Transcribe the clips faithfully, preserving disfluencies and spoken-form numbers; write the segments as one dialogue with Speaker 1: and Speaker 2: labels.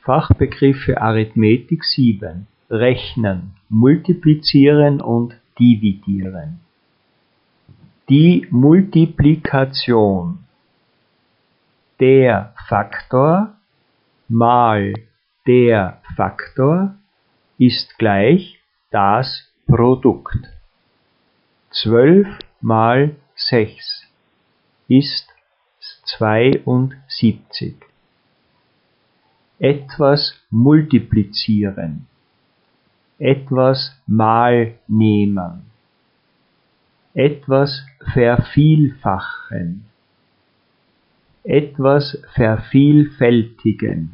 Speaker 1: Fachbegriffe Arithmetik sieben. Rechnen, multiplizieren und dividieren. Die Multiplikation. Der Faktor mal der Faktor ist gleich das Produkt. zwölf mal sechs ist zweiundsiebzig. Etwas multiplizieren. Etwas mal nehmen. Etwas vervielfachen. Etwas vervielfältigen.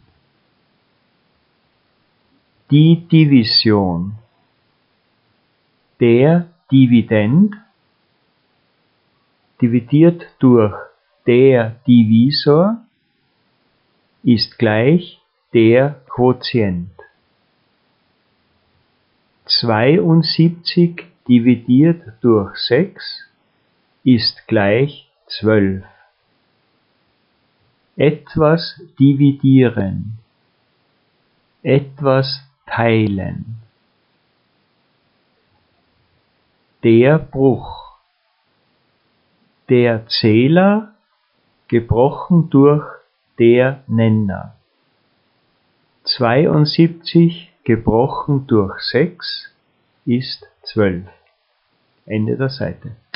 Speaker 1: Die Division. Der Dividend dividiert durch der Divisor ist gleich der Quotient. zweiundsiebzig dividiert durch sechs ist gleich zwölf. Etwas dividieren. Etwas teilen. Der Bruch. Der Zähler gebrochen durch der Nenner. zweiundsiebzig gebrochen durch sechs ist zwölf. Ende der Seite.